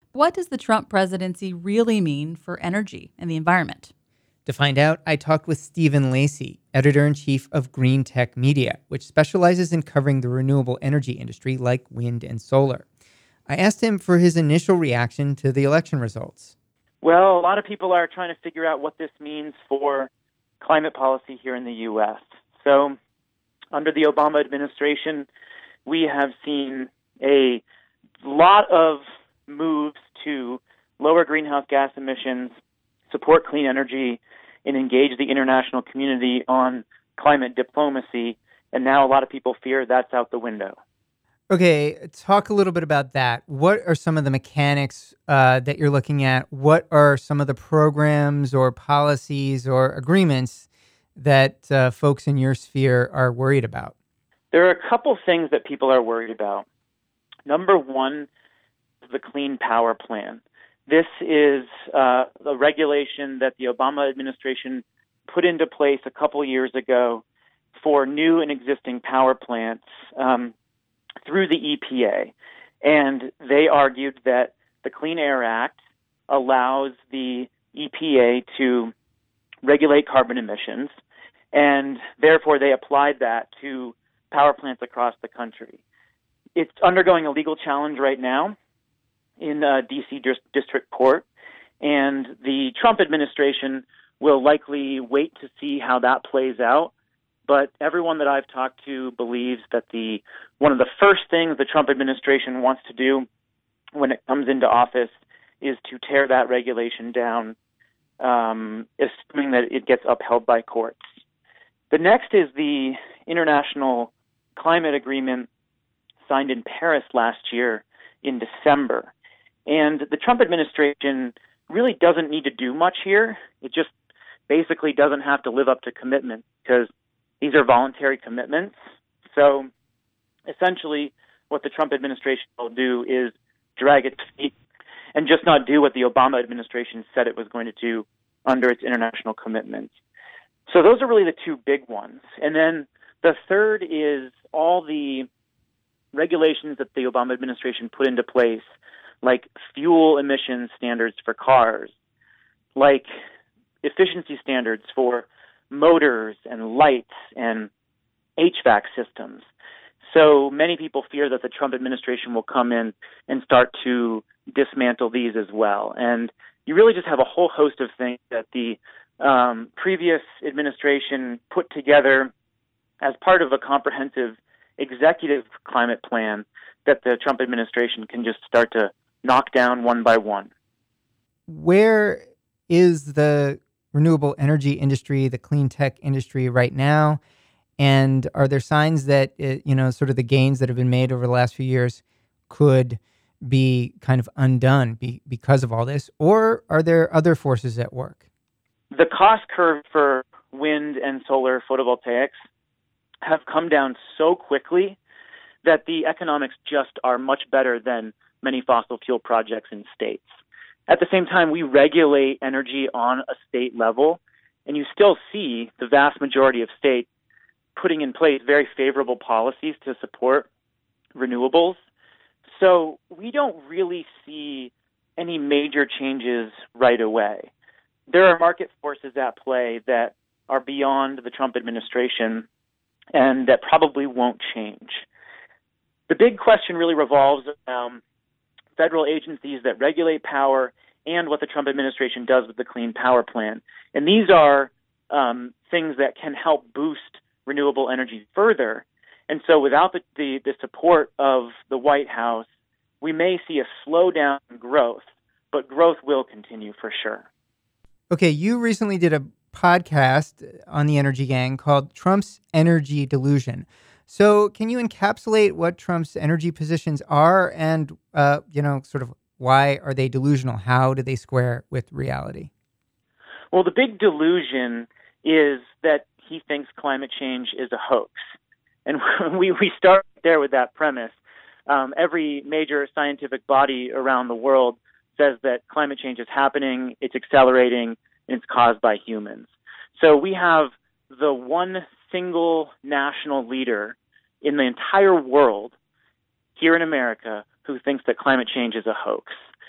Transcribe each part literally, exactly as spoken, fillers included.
What does the Trump presidency really mean for energy and the environment? To find out, I talked with Stephen Lacey, editor-in-chief of Green Tech Media, which specializes in covering the renewable energy industry like wind and solar. I asked him for his initial reaction to the election results. Well, a lot of people are trying to figure out what this means for climate policy here in the U S. So, under the Obama administration, we have seen a lot of moves to lower greenhouse gas emissions, support clean energy, and engage the international community on climate diplomacy. And now a lot of people fear that's out the window. Okay, talk a little bit about that. What are some of the mechanics uh, that you're looking at? What are some of the programs or policies or agreements that uh, folks in your sphere are worried about? There are a couple things that people are worried about. Number one is the Clean Power Plan. This is uh, a regulation that the Obama administration put into place a couple years ago for new and existing power plants um, through the E P A. And they argued that the Clean Air Act allows the E P A to regulate carbon emissions, and therefore they applied that to power plants across the country. It's undergoing a legal challenge right now in uh, D C Dis- District Court, and the Trump administration will likely wait to see how that plays out. But everyone that I've talked to believes that the one of the first things the Trump administration wants to do when it comes into office is to tear that regulation down, um, assuming that it gets upheld by courts. The next is the International Climate Agreement signed in Paris last year in December. And the Trump administration really doesn't need to do much here. It just basically doesn't have to live up to commitment because these are voluntary commitments. So essentially what the Trump administration will do is drag its feet and just not do what the Obama administration said it was going to do under its international commitments. So those are really the two big ones. And then the third is all the regulations that the Obama administration put into place, like fuel emission standards for cars, like efficiency standards for motors and lights and H V A C systems. So many people fear that the Trump administration will come in and start to dismantle these as well. And you really just have a whole host of things that the um, previous administration put together as part of a comprehensive executive climate plan that the Trump administration can just start to knock down one by one. Where is the renewable energy industry, the clean tech industry right now? And are there signs that, it, you know, sort of the gains that have been made over the last few years could be kind of undone be, because of all this? Or are there other forces at work? The cost curve for wind and solar photovoltaics have come down so quickly that the economics just are much better than many fossil fuel projects in states. At the same time, we regulate energy on a state level, and you still see the vast majority of states putting in place very favorable policies to support renewables. So we don't really see any major changes right away. There are market forces at play that are beyond the Trump administration and that probably won't change. The big question really revolves around federal agencies that regulate power and what the Trump administration does with the Clean Power Plan. And these are um, things that can help boost renewable energy further. And so without the, the, the support of the White House, we may see a slowdown in growth, but growth will continue for sure. Okay, you recently did a podcast on the Energy Gang called Trump's Energy Delusion. So can you encapsulate what Trump's energy positions are and, uh, you know, sort of why are they delusional? How do they square with reality? Well, the big delusion is that he thinks climate change is a hoax. And we, we start there with that premise. Um, every major scientific body around the world says that climate change is happening, it's accelerating, and it's caused by humans. So we have the one single national leader in the entire world here in America who thinks that climate change is a hoax.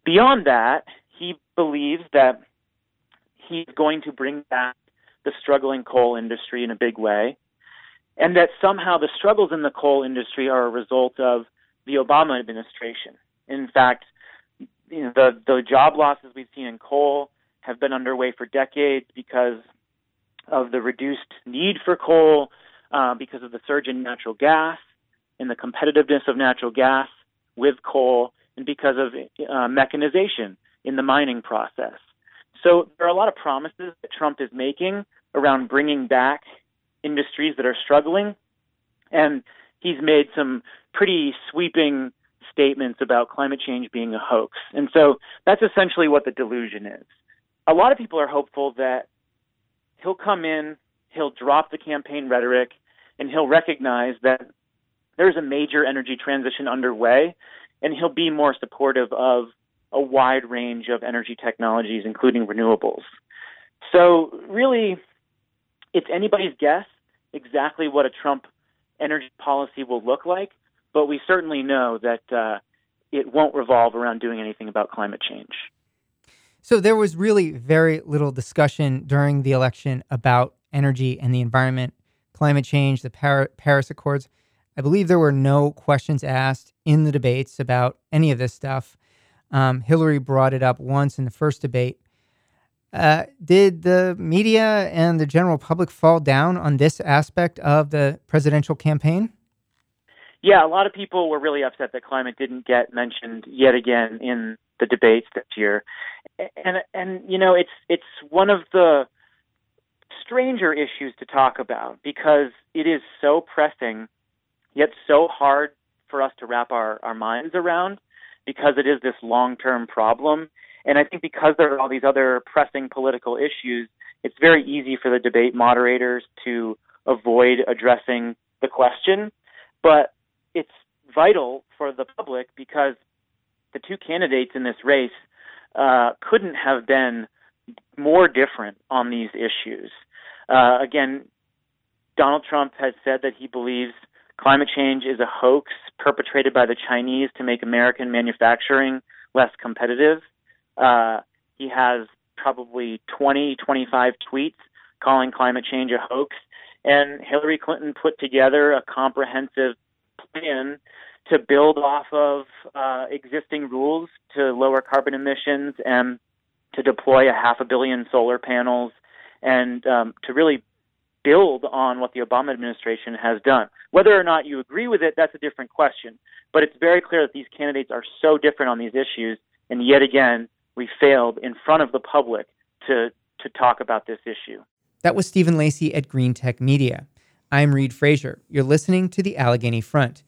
beyond that, he believes that he's going to bring back the struggling coal industry in a big way, and that somehow the struggles in the coal industry are a result of the Obama administration. In fact, you know, the, the job losses we've seen in coal have been underway for decades because of the reduced need for coal, uh, because of the surge in natural gas and the competitiveness of natural gas with coal, and because of uh, mechanization in the mining process. So there are a lot of promises that Trump is making around bringing back industries that are struggling, and he's made some pretty sweeping statements about climate change being a hoax. And so that's essentially what the delusion is. A lot of people are hopeful that he'll come in, he'll drop the campaign rhetoric, and he'll recognize that there's a major energy transition underway, and he'll be more supportive of a wide range of energy technologies, including renewables. So really, it's anybody's guess exactly what a Trump energy policy will look like, but we certainly know that uh, it won't revolve around doing anything about climate change. So there was really very little discussion during the election about energy and the environment, climate change, the Par- Paris Accords. I believe there were no questions asked in the debates about any of this stuff. Um, Hillary brought it up once in the first debate. Uh, did the media and the general public fall down on this aspect of the presidential campaign? Yeah, a lot of people were really upset that climate didn't get mentioned yet again in the debates this year. And, and you know, it's it's one of the stranger issues to talk about because it is so pressing, yet so hard for us to wrap our, our minds around, because it is this long-term problem. And I think because there are all these other pressing political issues, it's very easy for the debate moderators to avoid addressing the question. But it's vital for the public because the two candidates in this race uh, couldn't have been more different on these issues. Uh, again, Donald Trump has said that he believes climate change is a hoax perpetrated by the Chinese to make American manufacturing less competitive. Uh, he has probably twenty, twenty-five tweets calling climate change a hoax. And Hillary Clinton put together a comprehensive plan to build off of uh, existing rules to lower carbon emissions and to deploy a half a billion solar panels and um, to really build on what the Obama administration has done. Whether or not you agree with it, that's a different question. But it's very clear that these candidates are so different on these issues, and yet again, we failed in front of the public to, to talk about this issue. That was Stephen Lacey at Green Tech Media. I'm Reed Frazier. You're listening to The Allegheny Front.